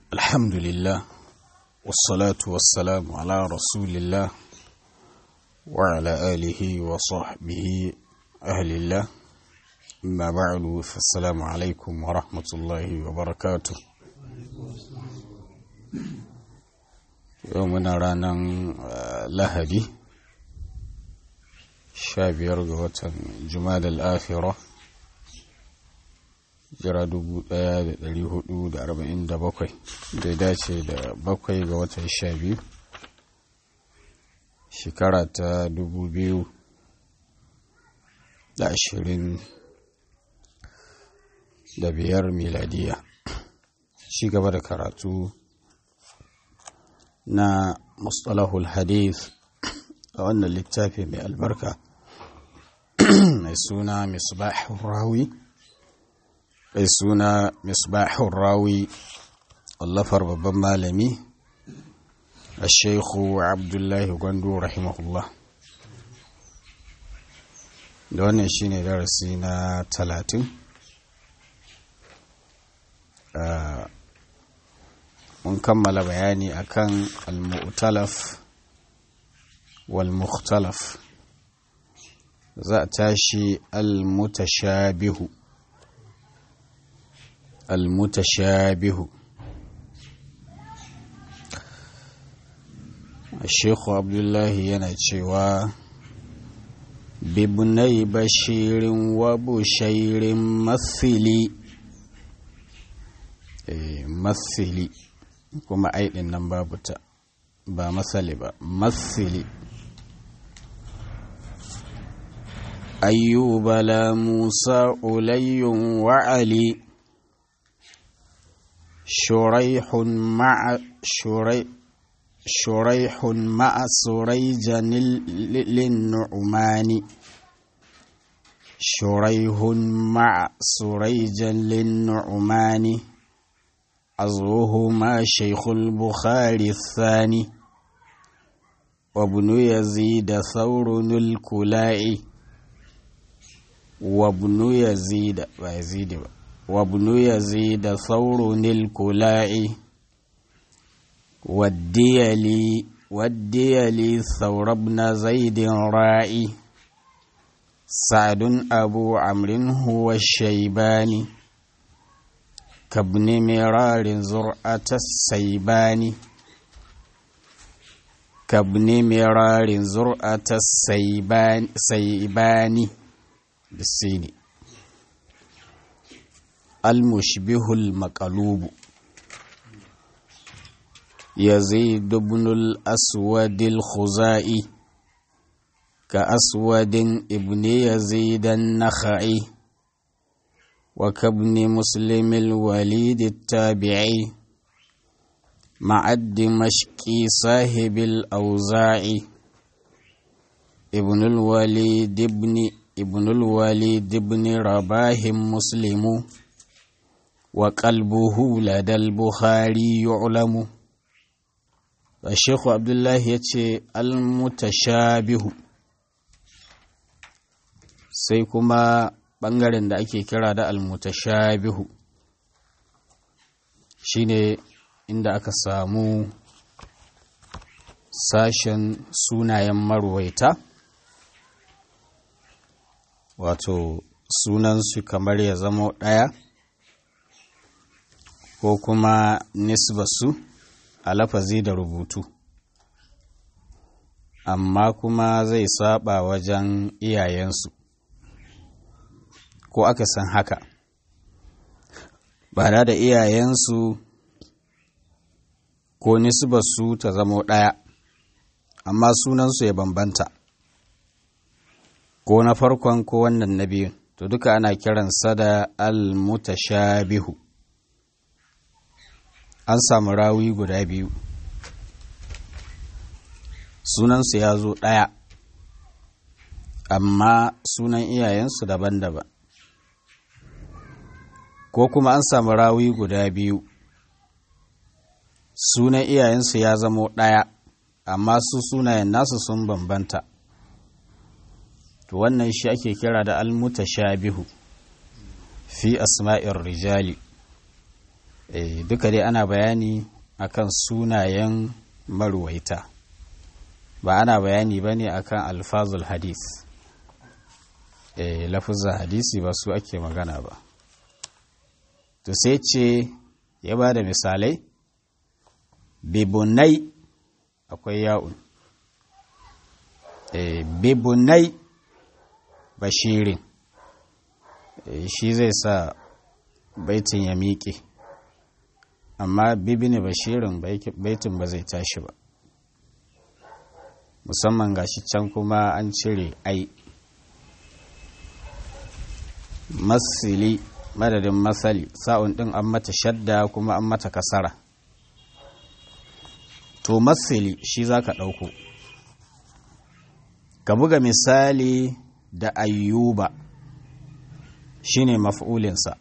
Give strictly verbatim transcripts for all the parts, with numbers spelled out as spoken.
الحمد لله والصلاة والسلام على رسول الله وعلى آله وصحبه أهل الله. أما بعد فالسلام عليكم ورحمة الله وبركاته. يومنا رانا لهدي شابير وطن جماد الآخرة jira dubu ɗaya da ɗari hudu da arba'in da bakwai da dace da bakwai ga watan sha biyu shekara ta dubu biyu da ashirin da biyar miladiya. Ci gaba da karatu na mustalahul hadith a wannan littafi mai albarka mai suna misbahur rawi mai suna misbahur rawi wallafar babban malami a sheikhu abdullahi gwandu rahimahullah, da wannan shine darasi na talatin. Mun kammala bayani akan al-mu'talaf wal-mukhtalaf, za a tashi al-mutashabihu المتشابه. الشيخ عبد الله ينشوا بابني بشير وبشير مثلي مثلي كما أي النمبر بتا با مثلي با مثلي أيوب لا موسى علي وعلي شريح مع شريح شريح مع سريجا للنعمان شريح مع سريجا للنعمان عزوهما شيخ البخاري الثاني وابن يزيد ثور الكلائي وابن يزيد ويزيد وابن يزيد ثور الكلائي والديلي والديلي ثور بن زيد رائي سعد أبو عمرو هو الشيباني كابن مرار زرعة السيباني كابن مرار زرعة السيباني سيباني بالسيني. المشبه المقلوب يزيد بن الأسود الخزائي كأسود ابن يزيد النخعي وكابن مسلم الوليد التابعي مع الدمشقي صاحب الأوزاعي ابن الوليد ابن ابن الوليد ابن رباه مسلم وقلبه لدى البخاري يعلم. الشيخ عبد الله يتي المتشابه sai kuma ɓangaren da ake kira da almutashabihu shine inda aka samu sashen sunayen marwaita, wato sunansu kamar ya zama ɗaya ko kuma nisbasu a lafazi da rubutu, amma kuma zai saba wajen iyayensu ko aka san haka, ba da iyayensu ko nisbasu ta zamo ɗaya amma sunansu ya bambanta, ko na farkon ko wannan na biyun, to duka ana kiransa da al-mutashabihu. An samu rawi guda biyu sunansu ya zo ɗaya amma sunan iyayensu daban-daban, ko kuma an samu rawi guda biyu sunan iyayensu ya zamo ɗaya amma su sunayen nasu sun bambanta, to wannan shi ake kira da al-mutashabihu fi asma'ir rijali. e, duka dai ana bayani akan sunayen marwaita ba ana bayani ba ne akan alfazul hadis e, lafuzan hadisi ba su ake magana ba. To sai ce ya ba da misalai bibunai akwai ya'un e, bibunai bashirin e, shi zai sa baitin ya miƙe amma bibini bashirin baitin ba zai tashi ba musamman gashi can kuma an cire ai masili madadin masali sa'un din an mata shadda kuma an mata kasara to masili shi zaka ɗauko ka buga misali da ayyuba shine maf'ulinsa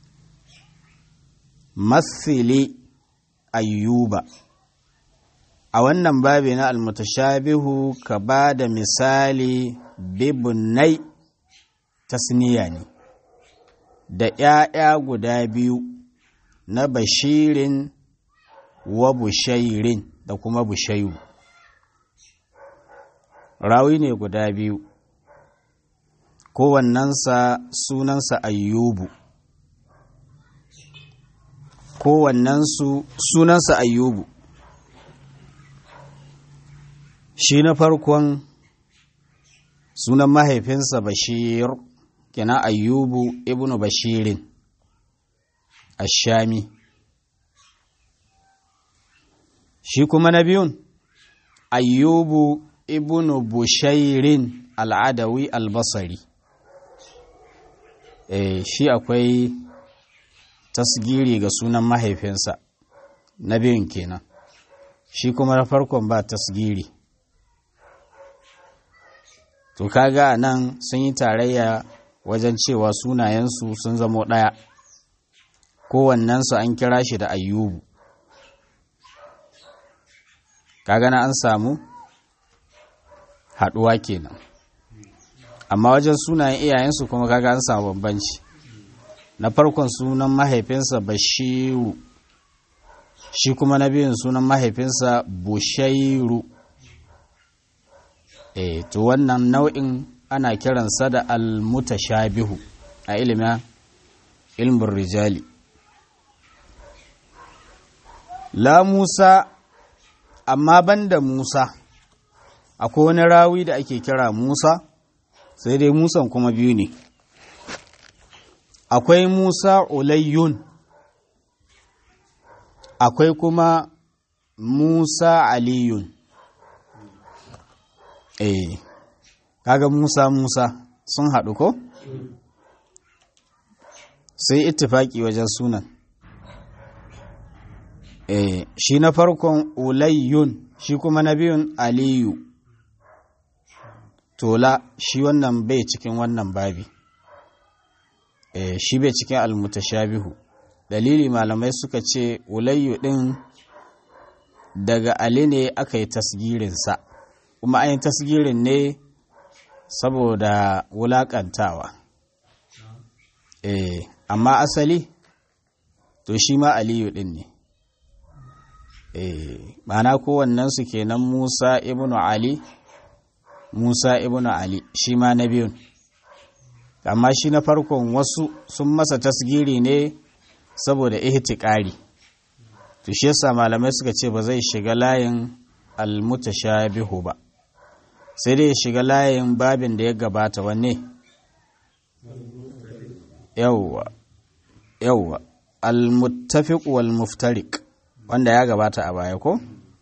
masili ayyuba a wannan babi na almutashabihu ka ba da misali bibunai tasniya ne da ‘ya'ya guda biyu na bashirin wa bushairin da kuma bushairu rawi ne guda biyu kowannensa sunansa ayyubu kowannensu sunansa ayyubu shi na farkon sunan mahaifinsa bashir kenan ayyubu ibnu bashirin ashami shi kuma na biyun ayyubu ibnu bushairin al'adawi albasari e, shi akwai tasgiri ga sunan mahaifinsa na biyun kenan shi kuma na farkon ba tasgiri to kaga nan sun yi tarayya wajen cewa sunayensu sun zamo ɗaya kowannensu an kira shi da ayyubu kaga na an samu haɗuwa kenan amma wajen sunayen iyayensu kuma kaga an samu bambanci na farkon sunan mahaifinsa bashiru shi kuma na biyun sunan mahaifinsa bushairu e to wannan nau'in ana kiransa da almutashabihu a ilimin ilmin rijali la Musa amma banda Musa akwai wani rawi da ake kira Musa sai dai Musan kuma biyu ne akwai Musa ulayyun akwai kuma Musa aliyun eh kaga Musa Musa sun haɗu ko sai ittifaki wajen sunan eh shi na farkon ulayyun shi kuma na biyun aliyu tola shi wannan bai cikin wannan babi eh shi bai cikin almutashabihu dalili malamai suka ce ulayyu din daga ali ne aka yi tasgirinsa kuma an yi tasgirin ne saboda wulakantawa eh amma asali to shi ma aliyu din ne eh ma'ana kowannen su kenan Musa ibnu Ali Musa ibnu Ali shi ma na biyun amma shi na farkon wasu sun masa tasgiri ne saboda ihtiqari to shi yasa malamai suka ce ba zai shiga layin almutashabihu ba sai dai shiga layin babin da ya gabata wanne yawwa yawwa almuttafiq wal muftariq wanda ya gabata a baya ko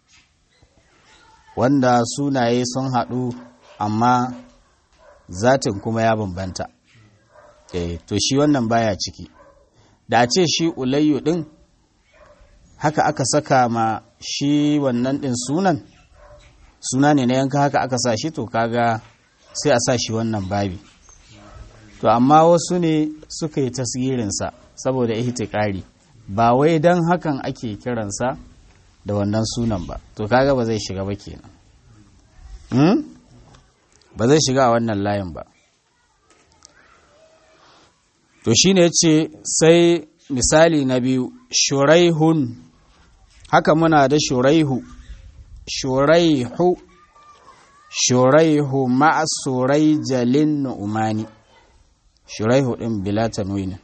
wanda sunaye sun haɗu amma zatin kuma ya bambanta eh to shi wannan baya ciki da a ce shi ulayyu din haka aka saka ma shi wannan din sunan suna ne na yanka haka aka sa shi to kaga sai a sa shi wannan babi to amma wasu ne suka yi tasgirinsa saboda ihtiqari ba wai dan hakan ake kiransa da wannan sunan ba to kaga ba zai shiga ba kenan hmm? ba zai shiga a wannan layin ba to shine yace sai misali na biyu shuraihun, haka muna da shuraihu shuraihu shuraihu ma'a suraijalin nu'umani, shuraihu ɗin bila tanwinin,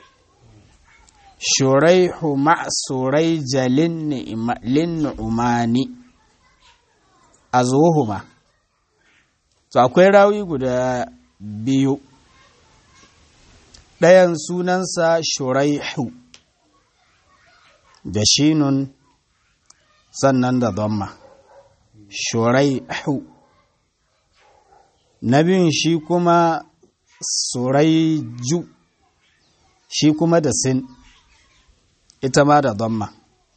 shuraihu ma'a suraijalin nu'umani azwuhuma. To akwai rawi guda biyu, ɗayan sunansa shuraihu da shinun sannan da dhamma, shuraihu. Na biyun shi kuma suraiju, shi kuma da sin, ita ma da dhamma.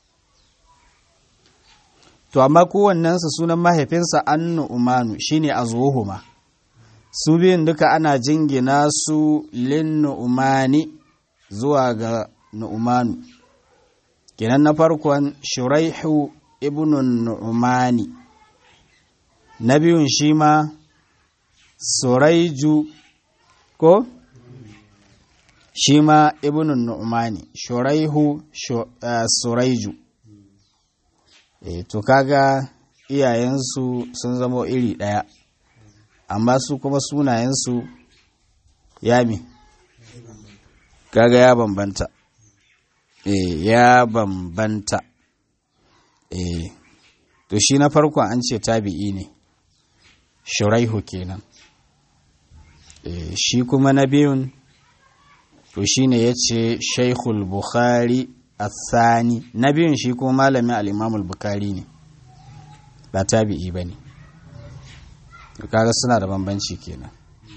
To amma kowannensa sunan mahaifinsa an nu'umanu shine azwuhuma. Su biyun duka ana jingina su lin nu'umani zuwa ga nu'umanu. Kenan na farkon shuraihu ibnun nu'umani, na biyun shi ma suraiju ko shi ma ibnun nu'umani, shuraihu suraiju. E, to kaga iyayensu sun zama iri ɗaya, amma su kuma sunayensu ya mi kaga ya bambanta. E, ya bambanta. E, to shi na farkon an ce tabi'i ne, shuraihu kenan. E, shi kuma na biyun to shi ne ya ce shaikhul bukhari Asani, na biyun shi kuma malamin al'imamul Bukhari ne, ba tabi'i ba ne. Kaga suna da bambanci kenan.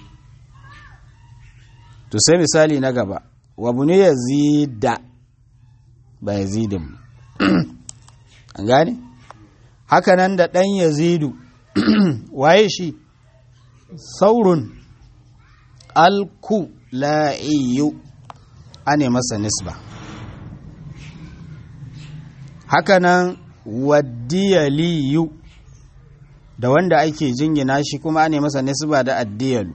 To sai misali na gaba, wa bunu yazida ba yazidin an gane? Haka nan da ɗan yazidu, waye shi? Saurun alku la'iyu, ane masa nisba. Hakanan waddiyaliyu, da wanda ake jingina shi kuma ane masa nisba da addiyalu,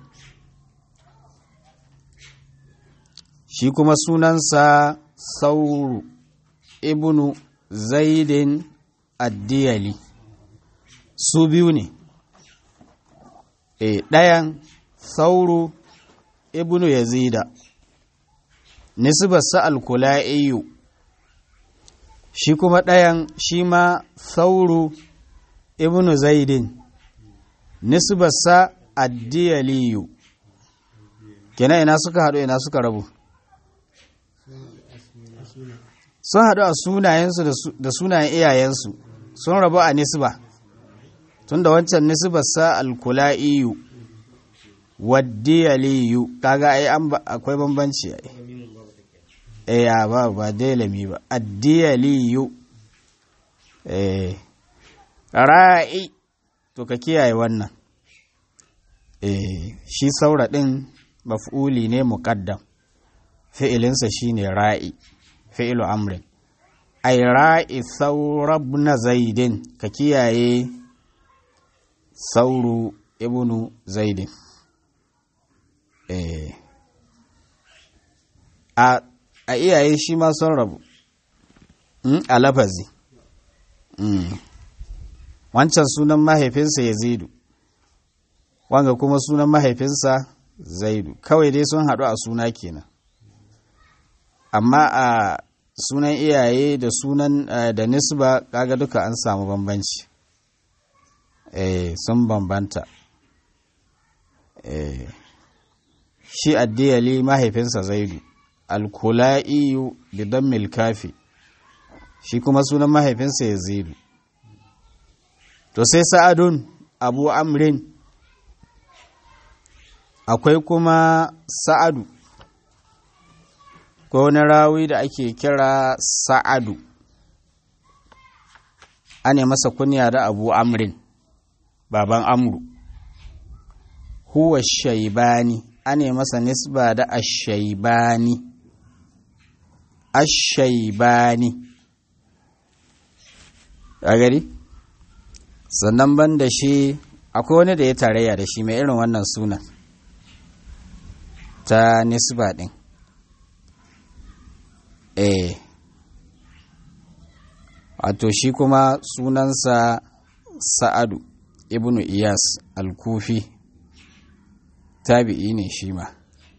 shi kuma sunansa sauru ibnu zaidin addiyali. Su biyu ne, e, ɗayan sauru ibnu yazida, nisbarsa alkula'iyu, shi kuma ɗayan shi ma sauru ibnu zaidin, nisbarsa addiyaliyu. Kenan ina suka haɗu ina suka rabu? Sun haɗu a sunayensu da sunayen iyayensu, sun rabu a nisba, tun da wancan nisbarsa alkula'iyu waddiyaliyu, kaga ai akwai bambanci ai. Eh ya ba ba dalami ba, addiyaliyu. Eh ra'i, to ka kiyaye wannan. Eh shi saura din maf'uli ne muqaddam, fi'ilinsa shine ra'i, fi'ilu amrin. Ai ra'i saura ibn zaidin, ka kiyaye sauru ibnu zaidin. Eh a a iyaye shi ma sun rabu a lafazi. Wancan sunan mahaifinsa Yazidu, wanga kuma sunan mahaifinsa Zaidu, kawai dai sun haɗu a suna kenan, amma a sunan iyaye da sunan da nisba kaga duka an samu bambanci. Eh sun bambanta. Eh shi addiyali mahaifinsa Zaidu, alkula'iyu bi dammil kafi, shi kuma sunan mahaifinsa Yazidu. To sai Sa'adun Abu Amrin, akwai kuma Sa'adu, ko wani rawi da ake kira Sa'adu, ane masa kunya da Abu Amrin, baban Amru. Huwa Shaibani, ane masa nisba da Ash-Shaibani. Ash-Shaibani, a gari? Sannan ban da shi akwai wani da ya tarayya da shi mai irin wannan sunan ta nisba ɗin. eh wato shi kuma sunansa Sa'adu ibnu Iyas al-Kufi, tabi'i ne shi ma,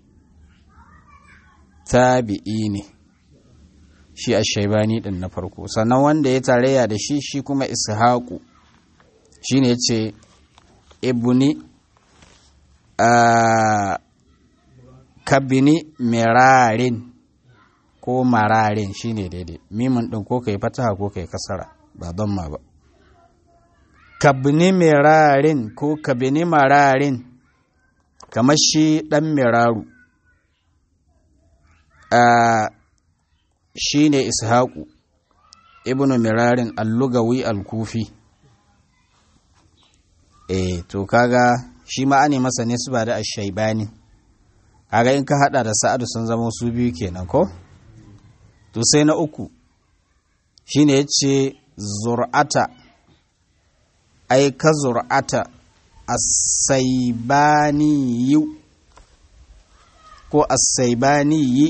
tabi'i ne shi ash-Shaybani din na farko. Sannan wanda ya tarayya da shi shi kuma Ishaqu shine yace ibni a kabini mirarin ko mararin shine daidai, mimin din ko kai fataha ko kai kasara ba damma ba. Kabni mirarin ko kabini mararin kamar shi dan miraru a shine Ishaqu ibnu mirarin al-Lugawi al-Kufi. eh to kaga shi ma ane masa nisba da ash-Shaybani, kaga in ka hada da Sa'adu sun zama su biyu kenan ko. To sai na uku shine yace Zur'ata, ai ka Zur'ata as-Saybani ko as-Saybani,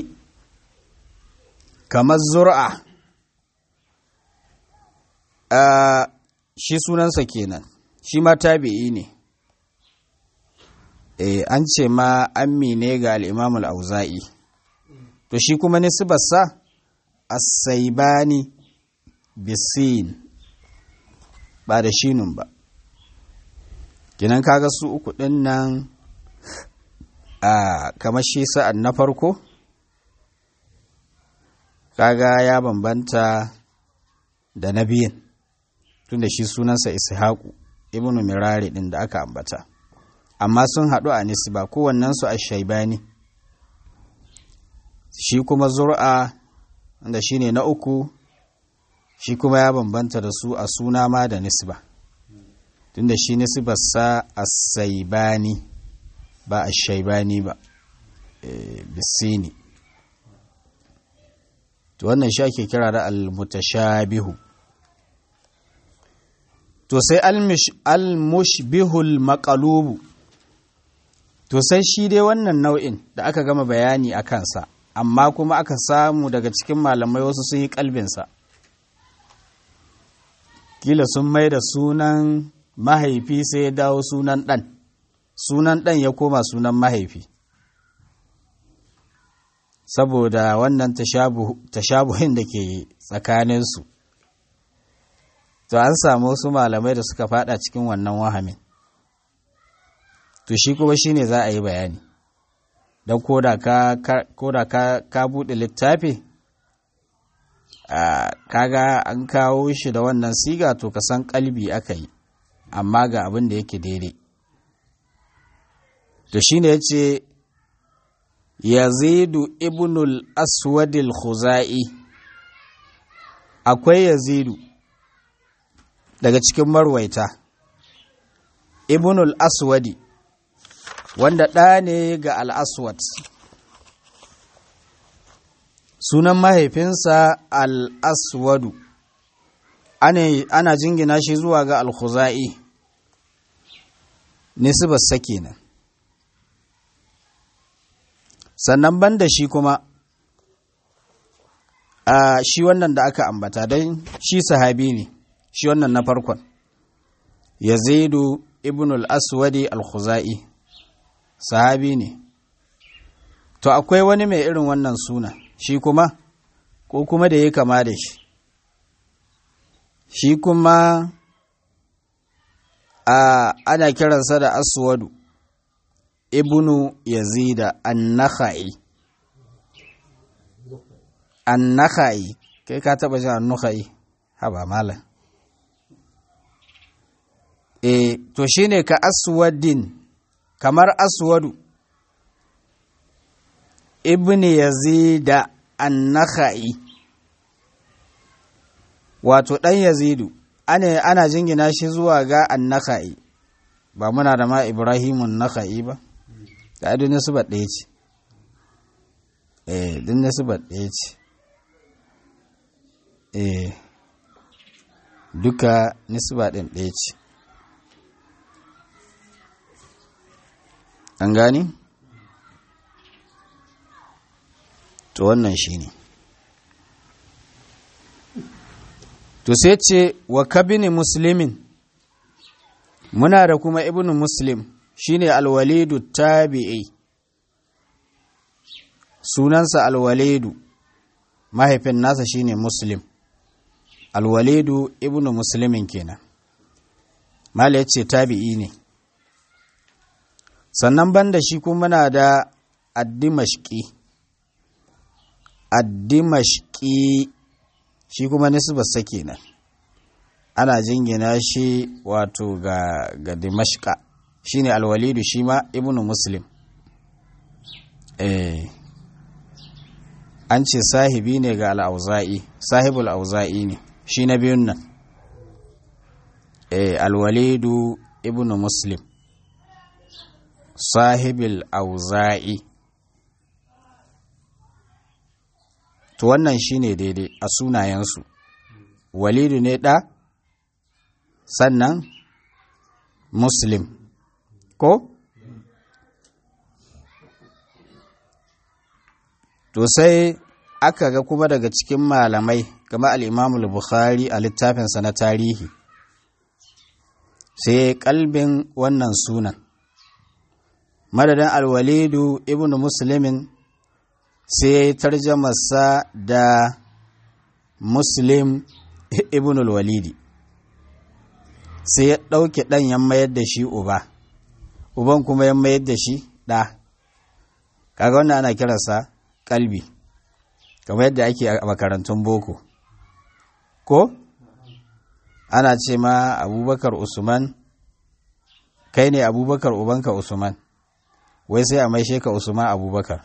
kamar Zur'a a shi sunansa kenan, shi ma tabi'i ne. eh an ce ma ammi ne ga al-Imam al-Auza'i. To shi kuma nisbarsa as-Saybani bisin ba da shinun ba. Kinan kaga su uku din nan a kamar shi sa'an na farko kaga ya bambanta da na biyin, tunda shi sunansa Ishaqu ibnu Mirari din da aka ambata, amma sun haɗu a nisba kowannensu ash-Shaybani. Shi kuma Zur'a wanda shine na uku shi kuma ya bambanta da su a suna ma da nisba, tunda shi nisbarsa as-Saybani ba ash-Shaybani ba, e, bisini. To wannan shi ake kira da al-mutashabihu. To sai al-mushbihul maqlubu, to sai shi dai wannan nau'in da aka gama bayani a kansa, amma kuma aka samu daga cikin malamai wasu sun yi kalbinsa, kila sun mai da sunan mahaifi sai ya dawo sunan ɗan, sunan ɗan ya koma sunan mahaifi, saboda wannan tashabuhin da ke tsakaninsu. To an samu wasu malamai da suka fada cikin wannan wahamin, to shi kuma shi ne za a yi bayani, don koda ka, koda ka, ka buɗe littafi kaga an kawo shi da wannan siga, to ka san kalbi aka yi, amma ga abin da yake daidai. To shi ne ya ce Yazidu ibnul Aswadil Khuza'i, akwai Yazidu daga cikin marwaita ibnul Aswadi, wanda ɗa ne ga al-Aswad, sunan mahaifinsa al-Aswadu, ana, ana jingina shi zuwa ga al-Khuza'i, nisbarsa kenan. Sannan ban da shi kuma a shi wannan da aka ambata, don shi sahabi ne, shi wannan na farkon Yazidu ibn al-Aswadi al-Khuza'i, sahabi ne. To akwai wani mai irin wannan suna shi kuma, ko kuma da ya kama da shi, shi kuma a ana kiransa da Aswadu ibnu Yazida an-Nakhai. An-Nakhai, kai ka taba jin an-Nakhai? Haba malam. E, to shine ka Aswadin, kamar Aswadu ibn Yazida an-Nakhai, wato ɗan Yazidu, ana, ana jingina shi zuwa ga an-Nakhai. Ba muna da ma Ibrahimun Nakhai ba? Da adu nisbar ɗaya ce. Eh, din nisbar ɗaya ce. Eh, duka nisba ɗin ɗaya ce. An gani? To wannan shi ne. to sai ce wa kabini muslimin muna da kuma ibnu muslim shine alwalidu tabi'i sunansa alwalidu mahaifin nasa shine muslim alwalidu ibnu muslimin kenan mala yace tabi'i ne sannan banda shi kuma muna da ad-dimashqi ad-dimashqi shi kuma nisbarsa kenan ana jingina shi wato ga ga dimashqa shine alwalidu shi ma ibnu muslim eh an ce sahibi ne ga al-auza'i sahibul auza'i ne shi na biyun nan eh alwalidu ibnu muslim sahibul auza'i to wannan shine daidai a sunayensu walidu ne ɗa sannan muslim ko to sai aka ga kuma daga cikin malamai kama al'imamul bukhari a littafinsa na tarihi sai kalbin wannan sunan madadin alwalidu ibn muslimin sai ya yi tarjamarsa da muslim ibn al-walidi sai ya ɗauke ɗan ya mayar da shi uba uban kuma ya mayar da shi ɗa kaga wannan ana kiransa kalbi kamar yadda ake a makarantun boko ko ana ce ma abubakar usman kai ne abubakar ubanka usman wai sai a maishe ka usman abubakar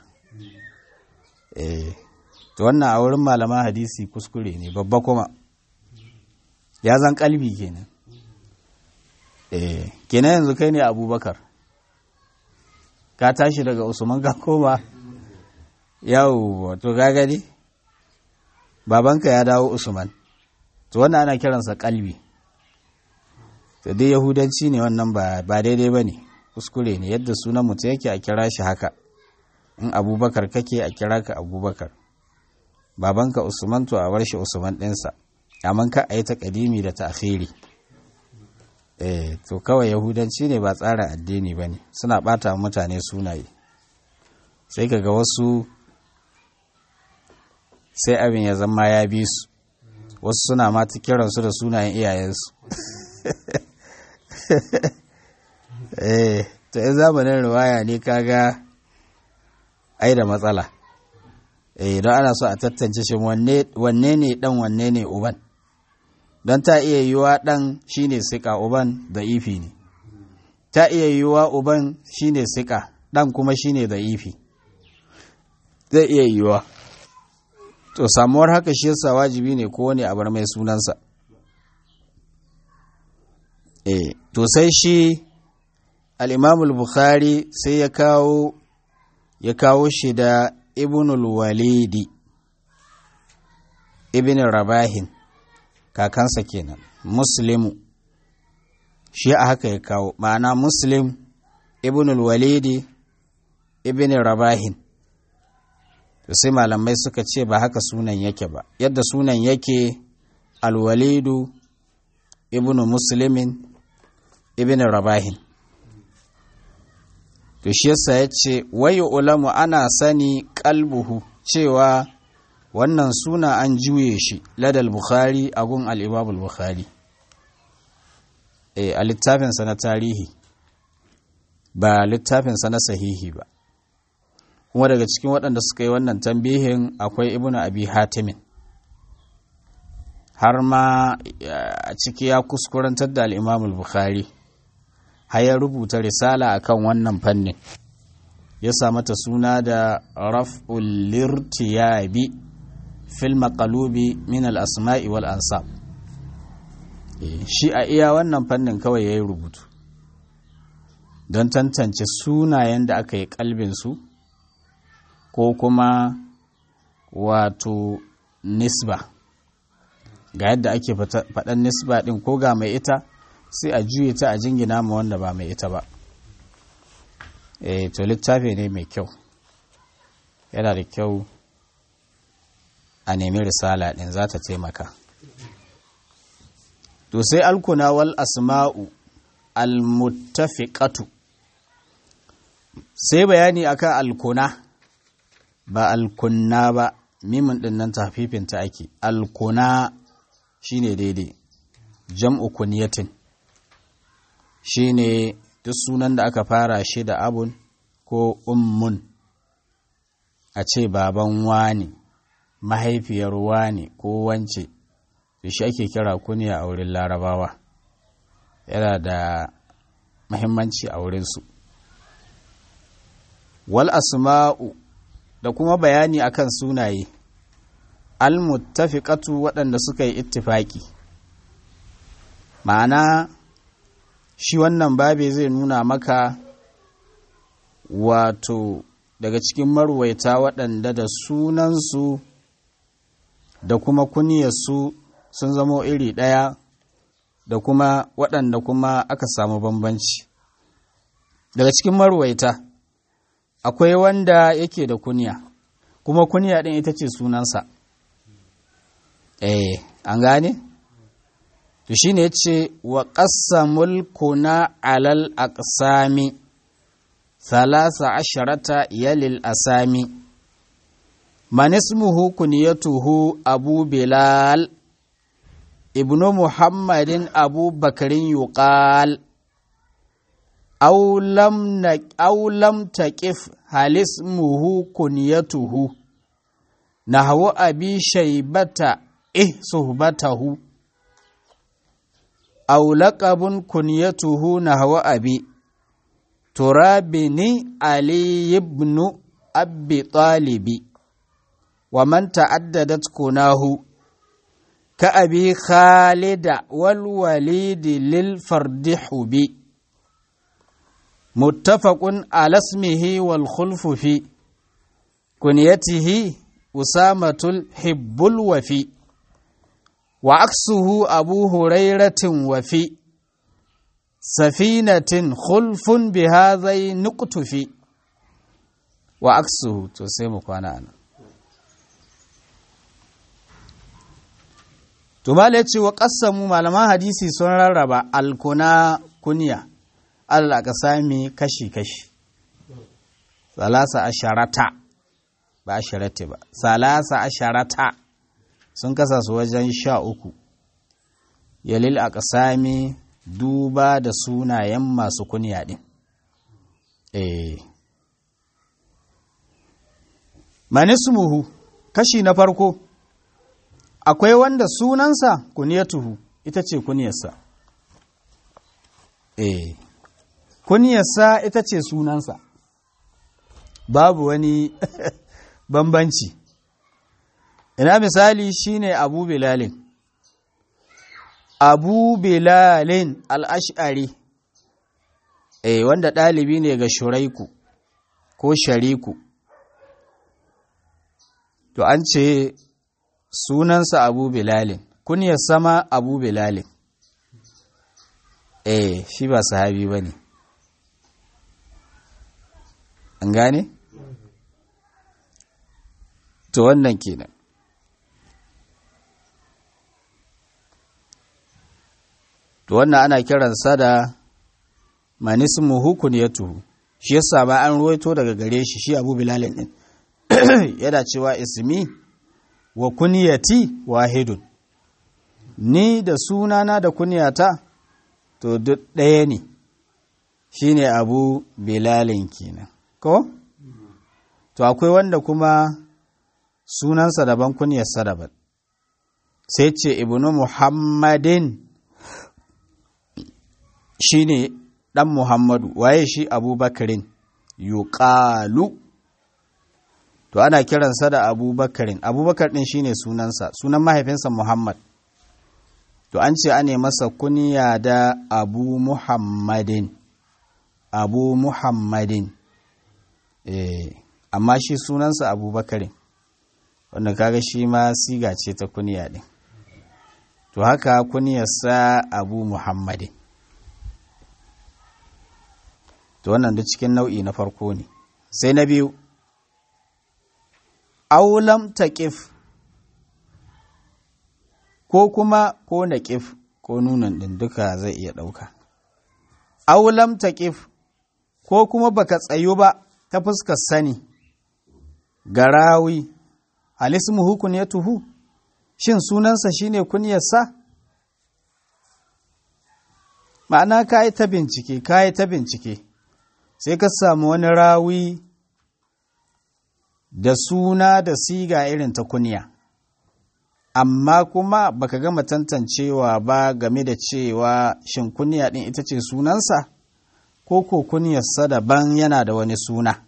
eh to wannan a wurin malaman hadisi kuskure ne babba kuma ya zan kalbi kenan eh kenan yanzu kai ne abubakar ka tashi daga usman ka koma yawo to gagari babanka ya dawo usman to wannan ana kiransa kalbi to dai yahudanci ne wannan ba ba daidai bane kuskure ne yadda sunan mutum yake a kira shi haka in abubakar kake a kira ka abubakar babanka usman to a bar shi usman ɗinsa amma ka a yi ta ƙadimi da ta akhiri eh to kawai yahudanci ne ba tsarin addini ba ne suna ɓata mutane sunaye sai kaga wasu sai abin ya zama ya bi su wasu suna mata kiransu da sunayen iyayensu eh to in zamanin riwaya ne kaga ai da matsala eh don ana so a tantance shi wanne wanne ne dan wanne ne uban don ta iya yiwa dan shine sika uban da ifi ne ta iya yiwa uban shine sika dan kuma shine da ifi zai iya yiwa to samuwar haka shi yasa wajibi ne ko wani a bar mai sunansa eh to sai shi al-Imam al-Bukhari sai ya kawo ya kawo shi da Ibnul Walidi Ibn Rabahin kakansa kenan Muslimu shi a haka ya kawo ma'ana Muslim Ibnul Walidi Ibn Rabahin to sai malamai suka ce ba haka sunan yake ba yadda sunan yake Al-Walidu Ibn Muslimin Ibn Rabahin to shi yasa ya ce wayo ulamu ana sani kalbuhu cewa wannan suna an juye shi ladal bukhari a gun al-imam bukhari eh a littafinsa na tarihi ba littafinsa na sahihi ba kuma daga cikin waɗanda suka yi wannan tambihin akwai ibnu abi hatimin har ma a ciki ya kuskurantar da al-imam bukhari har ya rubuta risala akan wannan fannin ya sa mata suna da raf'ul lirtiyabi fil maqalubi min al asma'i wal ansab shi a iya wannan fannin kawai yayi rubutu don tantance sunayen da aka yi kalbin su ko kuma wato nisba ga yadda ake faɗan nisba ɗin ko ga mai ita sai a juye ta a jingina ma wanda ba mai ita ba eh to littafi ne mai kyau yana da kyau a nemi risala din za ta taimaka to sai alkuna wal asma'u almuttafiqatu sai bayani akan alkuna ba alkunna ba, mimin din nan tafifinta ake, alkuna shine daidai, jam'u kunyatin shine duk sunan da aka fara shi da abun ko ummun, a ce baban wani, mahaifiyar wani ko wance, da shi ake kira kunya a wurin larabawa, yana da mahimmanci a wurinsu. Wal asma'u da kuma bayani akan sunaye al-muttafiqatu waɗanda suka yi ittifaki, ma'ana shi wannan babe zai nuna maka wato daga cikin marwaita waɗanda da sunansu da kuma kunyarsu sun zamo iri ɗaya, da kuma waɗanda kuma aka samu bambanci. Daga cikin marwaita akwai wanda yake da kunya, kuma kunya ɗin ita ce sunansa. Eh, an gane? To shi ne ce wa ƙassamul kuna alal aqsami thalasa asharata yalil asami man ismuhu kunyatuhu abu bilal ibnu muhammadin abu bakarin yuqal aw lam na aw lam taqif hal ismuhu kunyatuhu nahwa abi shaybata eh suhbatahu aw laqabun kunyatuhu nahwa abi turabini ali ibn abi talibi wa man ta'addadat kunahu ka abi khalida wal walid lil fardi hubi muttafaqun ala ismihi wal khulfu fi kunyatihi usamatul hibbul wafi wa aksuhu abu hurairatin wafi safinatin khulfun bi hadhai nuqtufi wa aksuhu. To sai mu kwana anan. To mala yace wa qassamu, malaman hadisi sun rarraba alkuna kunya al aqsami kashi kashi, salasa asharata ba asharati ba, salasa asharata sun kasa su wajen sha uku, yalil aqsami duba da sunayen masu kunya din. Eh, manismuhu kashi na farko, akwai wanda sunansa kunyatuhu ita ce kunyarsa. Eh, kunyarsa ita ce sunansa, babu wani bambanci. Ina misali shine Abu Bilalin. Abu Bilalin al-Ash'ari, eh, wanda ɗalibi ne ga Shuraiku ko Shariku. To an ce sunansa Abu Bilalin, kunyar sama Abu Bilalin. Eh, shi ba sahabi ba ne. An gane? To wannan kenan. To wannan ana kiransa da manismuhu kunyatuhu. Shi yasa ba an ruwaito daga gare shi shi Abu Bilalin din. Yana cewa ismi wa kunyati wahidun, ni da sunana da kunyata to duk ɗaya ne, shine Abu Bilalin kenan ko? To akwai wanda kuma sunansa daban kunyarsa daban, sai ce ibnu Muhammadin, shine ɗan Muhammadu, waye shi Abubakarin yuqalu, to ana kiransa da Abubakarin. Abubakar ɗin shine sunansa, sunan mahaifinsa Muhammad, to an ce ane masa kunya da Abu Muhammadin, Abu Muhammadin, eh, amma shi sunansa Abubakarin, wanda kaga shi ma siga ce ta kunya ɗin. To haka kunyarsa Abu Muhammadin. To wannan duk cikin nau'i na farko ne. Sai na biyu, aulam taqif, ko kuma ko naqif, ko nunan ɗin duka zai iya ɗauka. Aulam taƙif ko kuma baka tsayu ba ta fuskar sani ga rawi, alismuhu kunyatuhu, shin sunansa shine kunyarsa? Ma'ana ka yi ta bincike, ka yi ta bincike, sai ka samu wani rawi da suna da siga irin ta kunya, amma kuma baka gama tantancewa ba game da cewa shin kunya ɗin ita ce sunansa, ko ko kunyarsa daban yana da wani suna.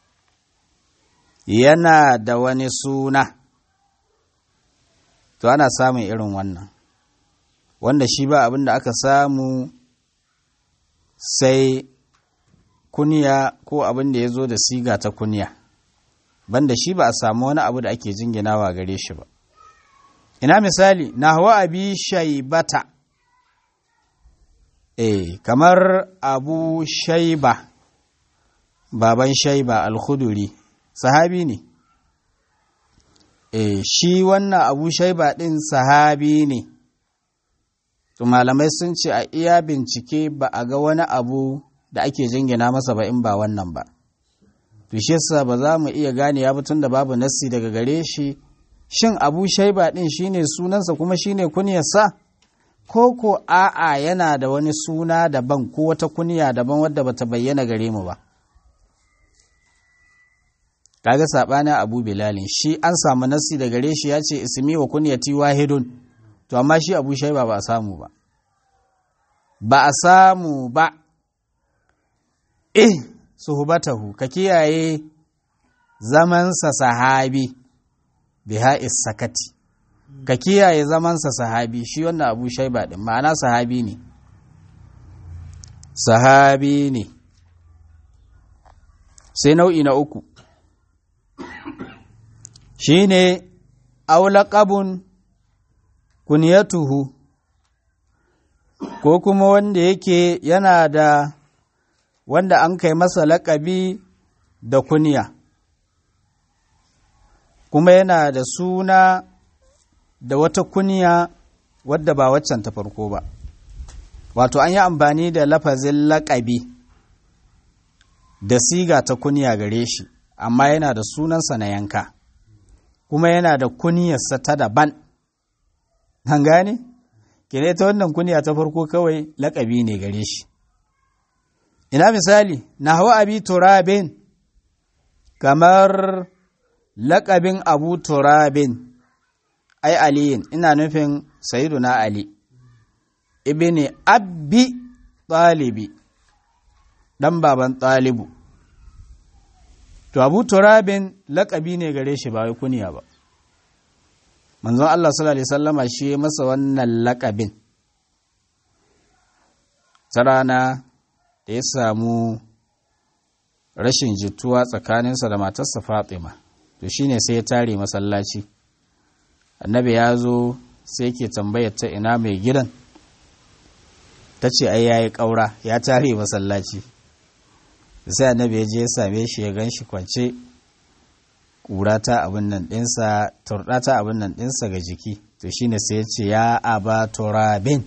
Yana da wani suna, to ana samun irin wannan, wanda shi ba abin da aka samu sai kunya ko abin da ya zo da siga ta kunya, banda shi ba a samu wani abu da ake jinginawa gare shi ba. Ina misali, na hawa abi shaibata, eh kamar abu shaiba, baban shaiba al-khuduri, sahabi ne. Eh shi wannan abu shaiba ɗin sahabi ne. To malamai sun ce a iya bincike ba a ga wani abu da ake jingina masa ba in ba wannan ba. To shi yasa ba za mu iya gane ya tun da babu nassi daga gare shi, shin abu shaiba ɗin shine sunansa kuma shine kunyarsa, ko ko a'a yana da wani suna daban ko wata kunya daban wadda bata bayyana gare mu ba. Kaga saɓanin abu bilalin, shi an samu nassi daga gare shi ya ce ismi wa kunyati wahidun, to amma shi abu shaiba ba a samu ba. Ba a samu ba. Eh, suhbatahu, ka kiyaye zamansa sahabi, biha sakati, ka kiyaye zamansa sahabi, shi wannan abu shaiba ɗin, ma'ana sahabi ne. Sahabi ne. Sai nau'i na uku, shi ne aulaqabun kunyatuhu, ko kuma wanda yake yana da wanda an kai masa laƙabi da kunya, kuma yana da suna da wata kunya wadda ba waccan ta farko ba. Wato an yi amfani da lafazin laƙabi da siga ta kunya gare shi, amma yana da sunansa na yanka, kuma yana da kunyarsa ta daban. An gane? Kene ta wannan kunya ta farko kawai laƙabi ne gare shi. Ina misali, na hawa abi turabin, kamar laƙabin abu turabin, ai aliyin, ina nufin sayyiduna Ali, ibini abbi ɗalibi, ɗan baban ɗalibu. To abu turabin laƙabi ne gare shi ba wai kunya ba. Manzon Allah sallallahu alaihi wasallama shi masa wannan laƙabin. Ta rana da ya samu rashin jituwa tsakaninsa da matarsa Fatima, to shine sai ya tare masallaci. Annabi ya zo sai yake tambayar ta ina mai gidan, ta ce ai yayi ƙaura ya tare masallaci. Sai annabi ya je ya same shi ya gan shi kwance, ƙura ta abin nan ɗinsa, turɗa ta abin nan ɗinsa ga jiki. To shine sai ya ce ya aba turabin.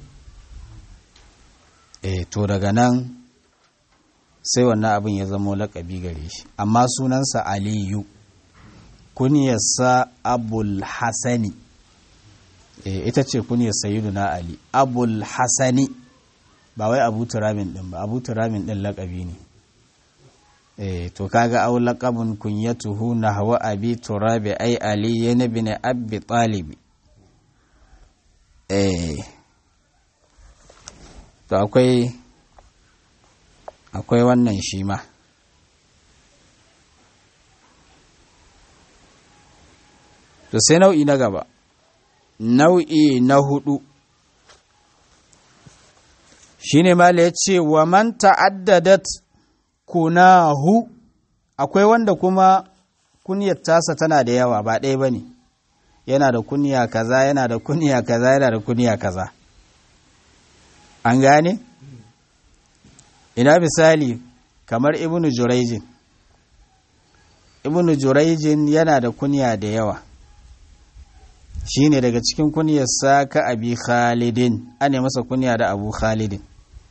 Eh to daga nan sai wannan abin ya zamo laƙabi gare shi, amma sunansa Aliyu, kunyarsa Abul Hasani. E, ita ce kunyar Sayyiduna Ali, Abul Hasani, ba wai Abu Turabin din ba, Abu Turabin din laƙabi ne. E, to kaga au laqabun kunyatuhu nahwa abi turabi ai Ali yana bin Abi Talib. Eh to akwai akwai wannan shi ma. To sai nau'i na gaba, nau'i na hudu shi ne mala ya ce wa man ta'addadat kunahu, akwai wanda kuma kunyar tasa tana da yawa ba ɗaya ba ne, yana da kunya kaza yana da kunya kaza yana da kunya kaza. An gane? Ina misali kamar ibnu jurayjin. Ibnu jurayjin yana da kunya da yawa, shine daga cikin kunyarsa ka abi khalidin ane masa kunya da abu khalidin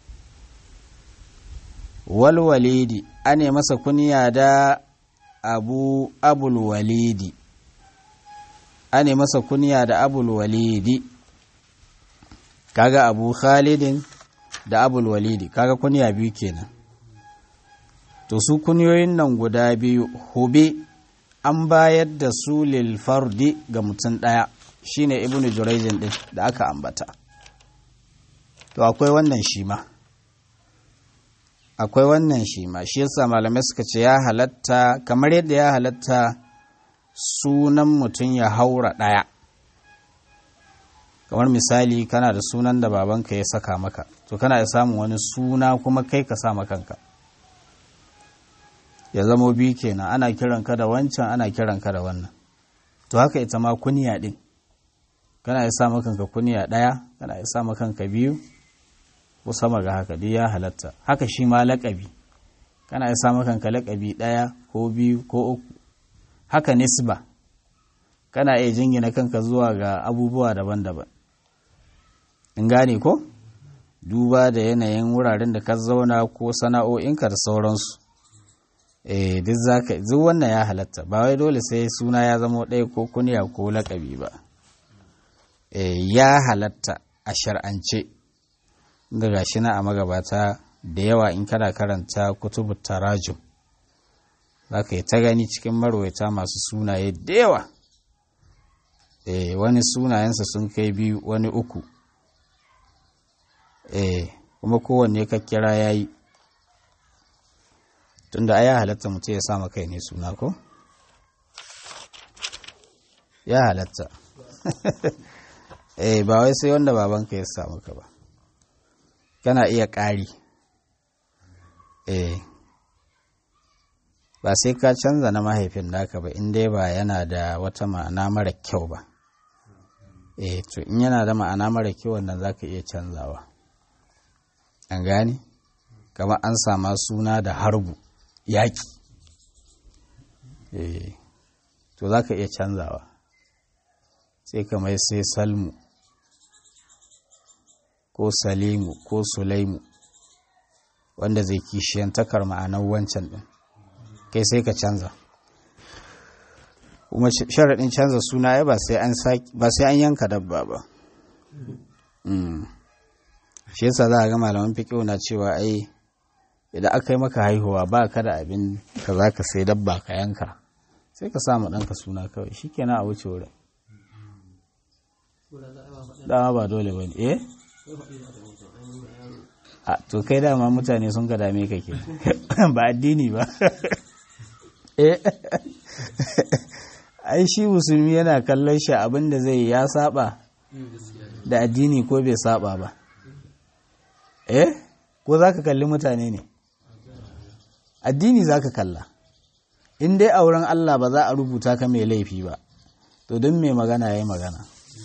wal walidi ane masa kunya da abu abul walidi ane masa kunya da abul walidi kaga abu khalidin da abul walidi kaga kunya biyu kenan to su kunyoyin nan guda biyu hube an bayar da su lil fardi ga mutum daya shine ibnu jurayjin din da aka ambata to akwai wannan shi ma akwai wannan shi ma shi yasa malamai suka ce ya halatta kamar yadda ya halatta sunan mutum ya haura daya kamar misali kana da sunan da babanka ya saka maka to kana da samun wani suna kuma kai ka sa makanka ya zamo biyu kenan ana kiranka da wancan ana kiranka da wannan to haka ita ma kunya din kana ya sa makanka kunya daya kana ya sa makanka biyu ko sama ga haka duk ya halatta haka shi ma laƙabi kana ya sa makanka laƙabi daya ko biyu ko uku haka nisba kana iya jingina kanka zuwa ga abubuwa daban-daban in gane ko duba da yanayin wuraren da ka zauna ko sana'o'inka da sauransu eh duk zaka duk wannan ya halatta ba wai dole sai suna ya zama ɗaya ko kunya ko laƙabi ba eh ya halatta a shar'ance ga gashi na a magabata da yawa in kana karanta kutubu tarajum zaka yi ta gani cikin marwayata masu sunaye da yawa eh wani sunayensa sun kai biyu wani uku eh kuma kowanne ka kira yayi tunda ai ya halatta mutum ya sama kai ne suna ko ya halatta eh ba wai sai wanda babanka ya samu ka ba kana iya ƙari eh ba sai ka canza na mahaifin naka ba in dai ba yana da wata ma'ana mara kyau ba eh to in yana da ma'ana mara kyau wannan zaka iya canzawa an gane kamar an sama suna da harbu yaƙi eh to zaka iya canzawa sai kamar sai salmu ko salimu ko sulaimu wanda zai kishiyantakar ma'anar wancan din kai sai ka canza kuma sharaɗin canza suna ya ba sai an yanka dabba ba shi yasa za a ga malaman fiƙo na cewa ai idan aka yi maka haihuwa ba ka da abin ka za ka sai dabba ka yanka sai ka samu ɗanka suna kawai shi kenan a wuce wurin dama ba dole ba ne eh a to kai dama mutane sun ka dame ka ke ba addini ba ai shi musulmi yana kallon shi abin da zai ya saba da addini ko bai saba ba eh ko za ka kalli mutane ne addini za ka kalla in dai a wurin Allah ba za a rubuta ka mai laifi ba to don mai magana ya yi magana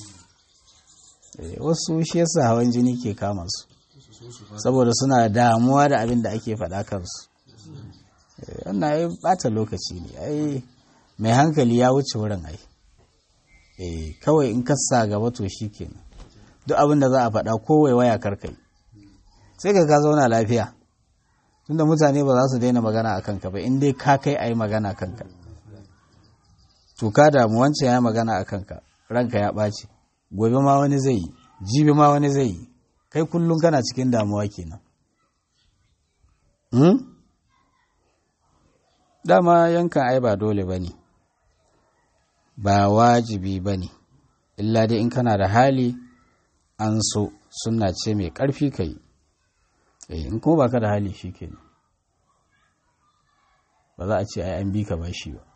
wasu shi yasa hawan jini ke kama su saboda suna damuwa da abin da ake faɗa kansu wannan ai bata lokaci ne ai mai hankali ya wuce wurin ai eh kawai in ka sa gaba to shikenan duk abin da za a faɗa kowai waya karkai sai ka ka zauna lafiya tunda mutane ba za su daina magana a kanka ba in dai ka kai ayi magana kanka to ka damu wancan ya magana a kanka ranka ya ɓaci gobe ma wani zai yi jibi ma wani zai yi kai kullum kana cikin damuwa kenan hmm? dama yankan ai ba dole ba ne ba wajibi ba ne illa dai in kana da hali an so suna ce mai ƙarfi ka yi in kuma ba ka da hali shi kenan ba za a ce ai an bi ka ba shi ba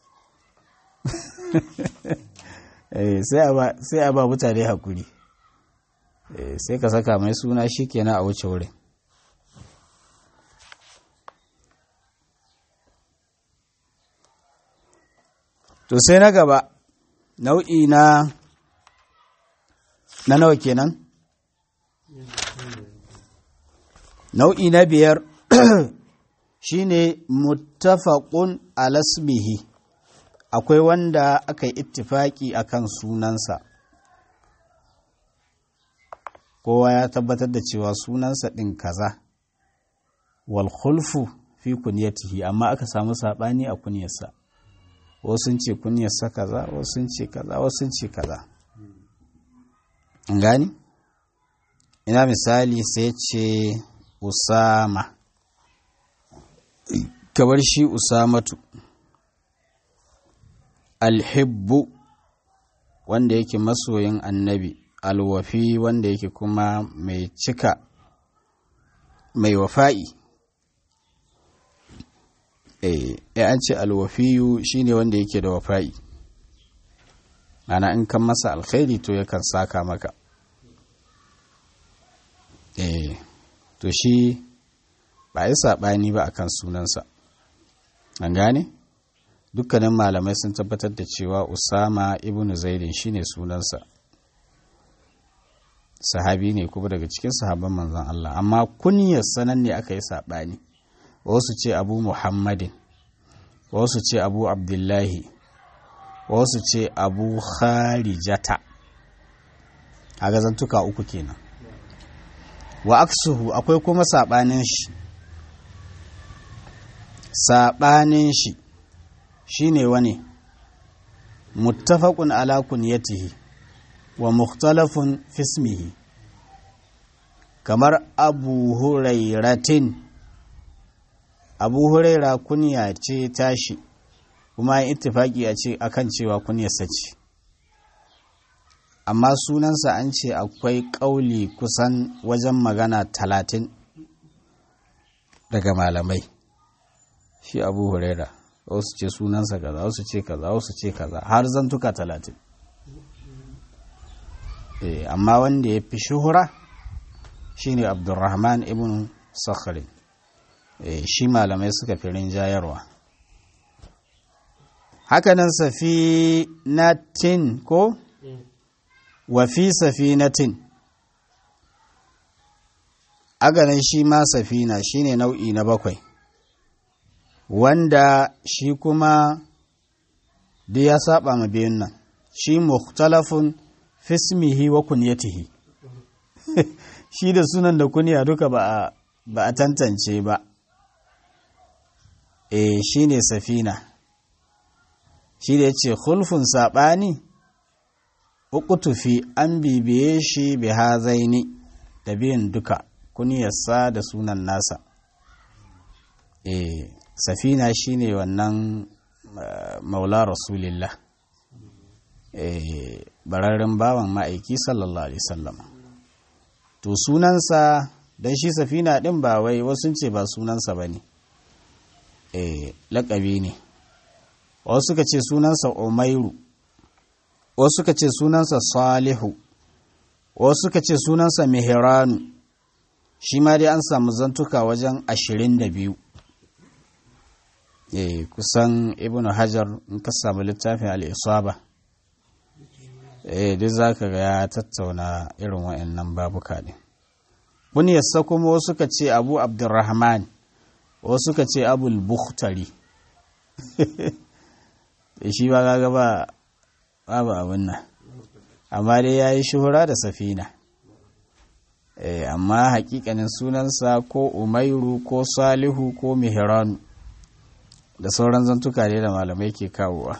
sai a ba mutane haƙuri sai ka saka mai suna shi kenan a wuce wurin to sai na gaba nau'i na na nawa kenan nau'i na biyar shine muttafaqun alasmihi akwai wanda aka yi ittifaki akan sunansa, kowa ya tabbatar da cewa sunansa ɗin kaza, wal khulfu fi kunyatihi, amma aka samu saɓani a kunyarsa, wasu sun ce kunyarsa kaza, wasu sun ce kaza, wasu sun ce kaza. Gani? Ina misali sai ce Usama, kamar shi Usamatu, alhibbu wanda yake masoyin annabi, alwafi wanda yake kuma mai cika, mai wafa'i. Eh, ya an ce alwafiyu shine wanda yake da wafa'i, ana in kan masa alkhairi to yakan saka maka. Eh, to shi ba yi saɓani ba akan sunansa, an gane? Dukkanin malamai sun tabbatar da cewa Usama ibn Zaidin shine sunansa, sahabi ne kuma daga cikin sahabban manzon Allah, amma kunyar sanan ne aka yi saɓani, wasu ce Abu Muhammadin, wasu ce Abu Abdullahi, wasu ce Abu Kharijata, a gazantuka uku kenan. Wa aksuhu, akwai kuma saɓanin shi, saɓanin shi shine wani muttafaqun ala kunyatihi wa mukhtalafun fismihi, kamar Abu Hurairatin. Abu Huraira kunya ce tashi, kuma yin ittifaki a ce akan cewa kunyarsa ce, amma sunansa an ce akwai ƙauli kusan wajen magana talatin daga malamai. Shi Abu Huraira wasu ce sunansa kaza, wasu ce kaza, wasu ce kaza, har zantuka talatin. E, amma wanda ya fi shuhura shine Abdurrahman ibn Sakhrin. E, shi malamai suka fi rinjayarwa. Hakanan safinatin ko wa fi safinatin, aganan shi ma safina shine nau'i na bakwai, wanda shi kuma da ya saba ma biyun nan, shi mukhtalafun fismihi wa kunyatihi. Shi da sunan da kunya duka ba a ba a tantance ba. E, shine safina, shi da yace khulfun sabani uqtufi, an bibiye shi bi hazaini da biyan duka, kunyarsa da sunan nasa. E, safina shine wannan uh, maula rasulillah, e, bararren bawan ma'aiki sallallahu alaihi wasallam. To sunansa, dan shi safina din ba wai wasu ce ba sunansa bane, e, laƙabi ne. Wasu suka ce sunansa Umairu, wasu suka ce sunansa Salihu, wasu suka ce sunansa Mihranu. Shi ma dai an samu zantuka wajen ashirin da biyu. Eh, kusan Ibn Hajar in ka samu littafin al-Isaba, eh, duk zaka ga ya tattauna irin wa'annan babuka ne. Bunyarsa kuma wasu suka ce Abu Abdurrahman, wasu suka ce Abul Bukhtari. Shi ba gaga ba babu abin nan, amma dai ya yi shuhura da safina. Eh, amma hakikanin sunansa ko Umairu ko Salihu ko Mihranu, da sauran zantuka ne da malamai ke kawowa.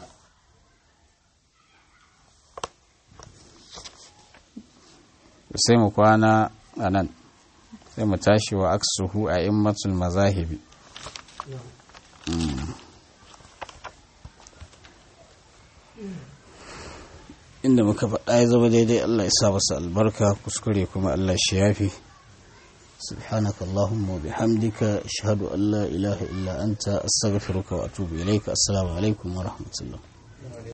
Sai mu kwana a nan, sai mu tashi wa aksuhu a immatul mazahibi. Mm. Inda muka faɗa ya zama daidai Allah ya sa masa albarka, kuskure kuma Allah shi yafi. سبحانك اللهم وبحمدك أشهد أن لا إله إلا أنت أستغفرك وأتوب إليك. السلام عليكم ورحمة الله.